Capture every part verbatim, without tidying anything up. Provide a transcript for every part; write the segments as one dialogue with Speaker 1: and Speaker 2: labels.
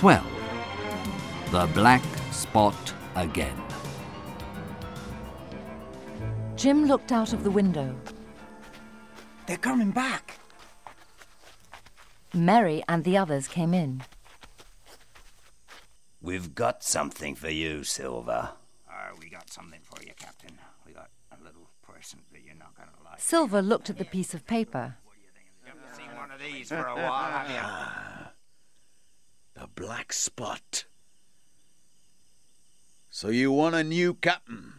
Speaker 1: twelve. The Black Spot Again.
Speaker 2: Jim looked out of the window.
Speaker 3: They're coming back.
Speaker 2: Mary and the others came in.
Speaker 4: We've got something for you, Silver.
Speaker 3: Uh, we got something for you, Captain. We got a little present that you're not going to like.
Speaker 2: Silver looked at the piece of paper.
Speaker 3: You haven't seen one of these for a while, have you?
Speaker 5: The Black Spot. So you want a new captain?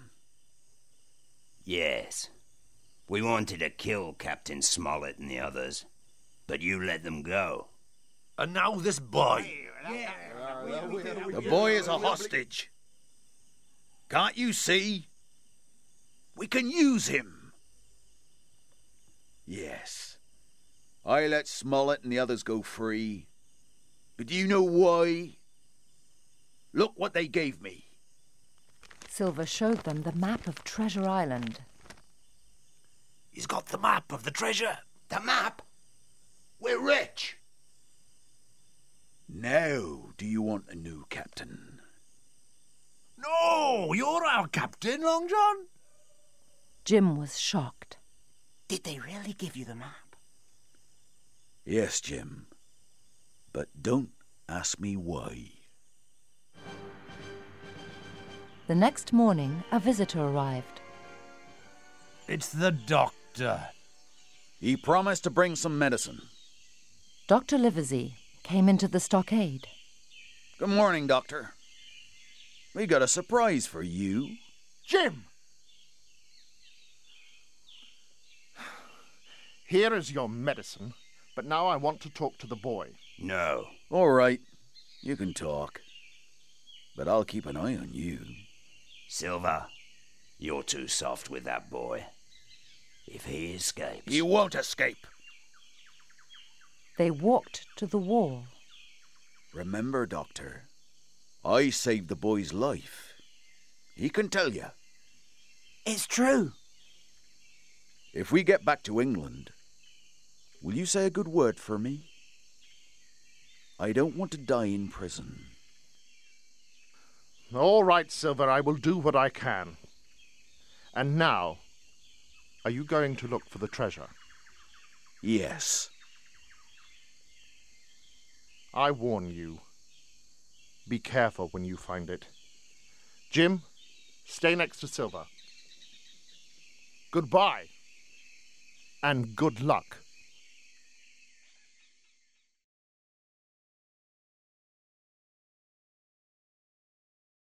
Speaker 4: Yes. We wanted to kill Captain Smollett and the others, but you let them go.
Speaker 6: And now this boy.
Speaker 5: The boy is a hostage. Can't you see? We can use him. Yes. I let Smollett and the others go free. But do you know why? Look what they gave me.
Speaker 2: Silver showed them the map of Treasure Island.
Speaker 6: He's got the map of the treasure.
Speaker 3: The map?
Speaker 5: We're rich. Now, do you want a new captain?
Speaker 6: No, you're our captain, Long John.
Speaker 2: Jim was shocked.
Speaker 3: Did they really give you the map?
Speaker 5: Yes, Jim. But don't ask me why.
Speaker 2: The next morning, a visitor arrived.
Speaker 6: It's the doctor.
Speaker 5: He promised to bring some medicine.
Speaker 2: Doctor Livesey came into the stockade.
Speaker 5: Good morning, Doctor. We got a surprise for you.
Speaker 7: Jim! Here is your medicine, but now I want to talk to the boy.
Speaker 4: No.
Speaker 5: All right, you can talk. But I'll keep an eye on you.
Speaker 4: Silver, you're too soft with that boy. If he escapes...
Speaker 5: He won't escape.
Speaker 2: They walked to the wall.
Speaker 5: Remember, Doctor, I saved the boy's life. He can tell you.
Speaker 3: It's true.
Speaker 5: If we get back to England, will you say a good word for me? I don't want to die in prison.
Speaker 7: All right, Silver, I will do what I can. And now, are you going to look for the treasure?
Speaker 5: Yes.
Speaker 7: I warn you. Be careful when you find it. Jim, stay next to Silver. Goodbye. And good luck.